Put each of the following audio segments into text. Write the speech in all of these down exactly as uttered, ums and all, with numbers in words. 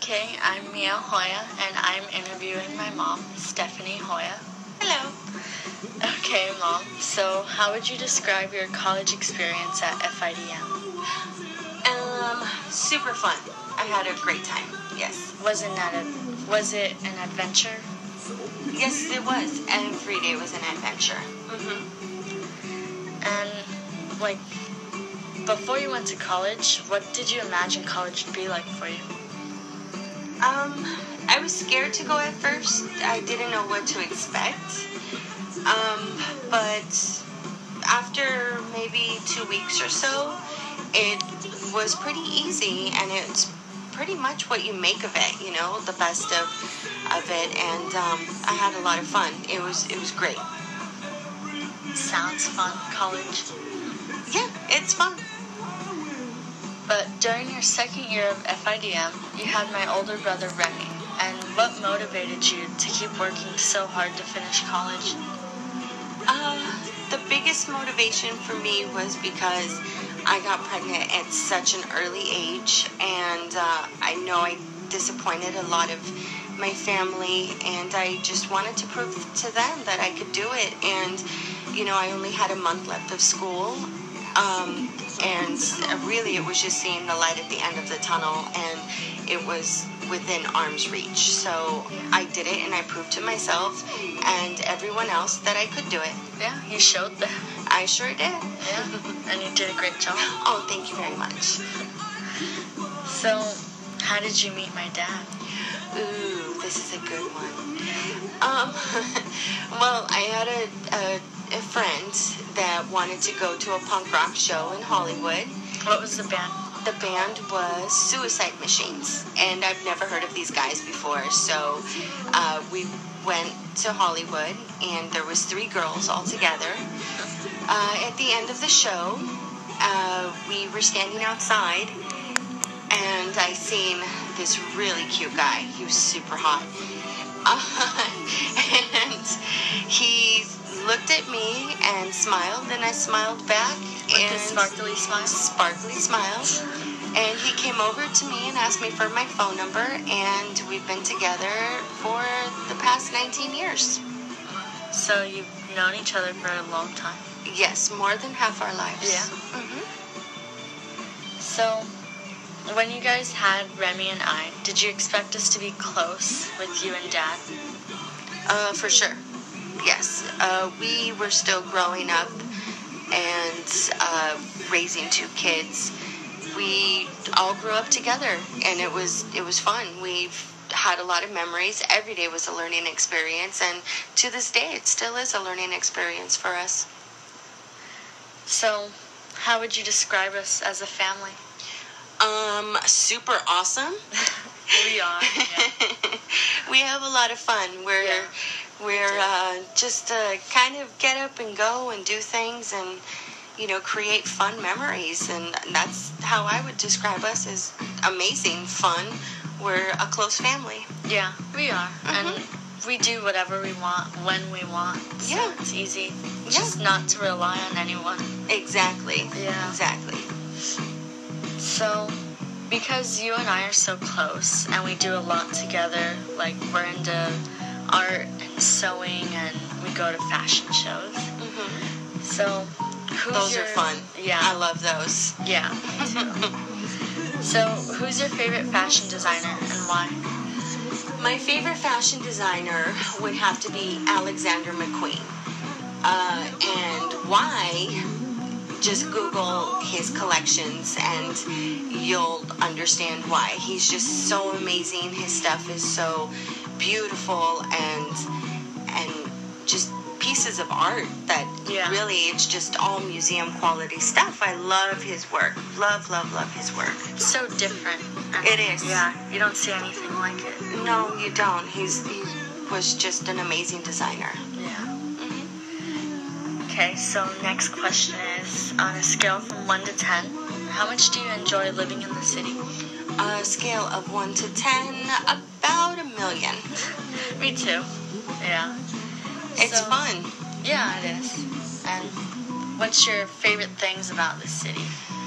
Okay, I'm Mia Hoya, and I'm interviewing my mom, Stephanie Hoya. Hello. Okay, Mom, so how would you describe your college experience at F I D M? Um, super fun. I had a great time, yes. Wasn't that a, was it an adventure? Yes, it was. Every day was an adventure. Mm-hmm. And, like, before you went to college, what did you imagine college would be like for you? Um, I was scared to go at first. I didn't know what to expect. Um, but after maybe two weeks or so, it was pretty easy, and it's pretty much what you make of it, you know, the best of of it, and um, I had a lot of fun. It was it was great. Sounds fun, college. Yeah, it's fun. But during your second year of F I D M, you had my older brother Remy, and what motivated you to keep working so hard to finish college? Uh, the biggest motivation for me was because I got pregnant at such an early age, and uh, I know I disappointed a lot of my family, and I just wanted to prove to them that I could do it. And, you know, I only had a month left of school, um, and really it was just seeing the light at the end of the tunnel, and it was within arm's reach. So I did it, and I proved to myself and everyone else that I could do it. Yeah, you showed them. I sure did. Yeah, and you did a great job. Oh, thank you very much. So, how did you meet my dad? Ooh, this is a good one. Um, well, I had a, a, a friend that wanted to go to a punk rock show in Hollywood. What was the band? The band was Suicide Machines, and I've never heard of these guys before, so uh, we went to Hollywood, and there was three girls all together. Uh, at the end of the show, uh, we were standing outside, and I seen this really cute guy. He was super hot. Uh, and he looked at me and smiled, and I smiled back. With and a sparkly smile? Sparkly smile. And he came over to me and asked me for my phone number, and we've been together for the past nineteen years. So you've known each other for a long time? Yes, more than half our lives. Yeah. Mm-hmm. So, when you guys had Remy and I, did you expect us to be close with you and Dad? Uh, for sure. Yes. Uh, we were still growing up and uh, raising two kids. We all grew up together, and it was it was fun. We've had a lot of memories. Every day was a learning experience, and to this day, it still is a learning experience for us. So, how would you describe us as a family? Um, super awesome. We are. Yeah. We have a lot of fun. We're Yeah. we're uh, just uh, kind of get up and go and do things, and you know, create fun memories, and that's how I would describe us, as amazing fun. We're a close family. Yeah, we are. Mm-hmm. And we do whatever we want, when we want. So Yeah. it's easy. Yeah. Just not to rely on anyone. Exactly. Yeah. Exactly. So, because you and I are so close, and we do a lot together, like we're into art and sewing, and we go to fashion shows. Mm-hmm. So, who's Those your, are fun. Yeah. I love those. Yeah, me too. So, who's your favorite fashion designer and why? My favorite fashion designer would have to be Alexander McQueen. Uh, and why? Just Google his collections and you'll understand why. He's just so amazing. His stuff is so beautiful and and just pieces of art that Yeah. really, it's just all museum quality stuff. I love his work. Love, love, love his work. It's so different. And, It is. Yeah, you don't see anything like it. No, you don't. He's he was just an amazing designer. Yeah. Mm-hmm. Okay, so next question is, on a scale from one to ten, how much do you enjoy living in the city? A scale of one to ten, about a million. Me too. Yeah. It's So- fun. Yeah, it is. And what's your favorite things about the city?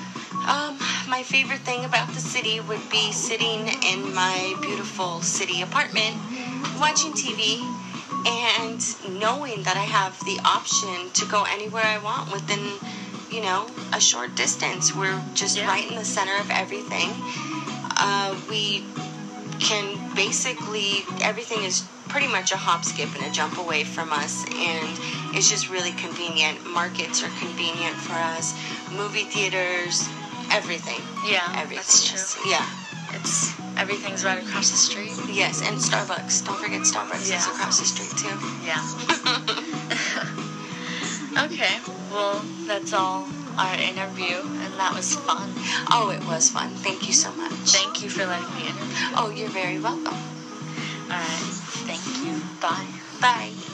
Um, my favorite thing about the city would be sitting in my beautiful city apartment, watching T V, and knowing that I have the option to go anywhere I want within, you know, a short distance. We're just Yeah. right in the center of everything. Uh, we can basically, everything is pretty much a hop, skip, and a jump away from us, and it's just really convenient. Markets are convenient for us, movie theaters, everything. Yeah, Everything. that's true. is- Yeah. It's everything's right across the street. Yes, and Starbucks. Don't forget Starbucks is Yeah. across the street too. Yeah. Okay. Well, that's all our interview, and that was fun. Oh, it was fun. Thank you so much. Thank you for letting me interview. Oh, you're very welcome. All right. Thank you. Bye. Bye.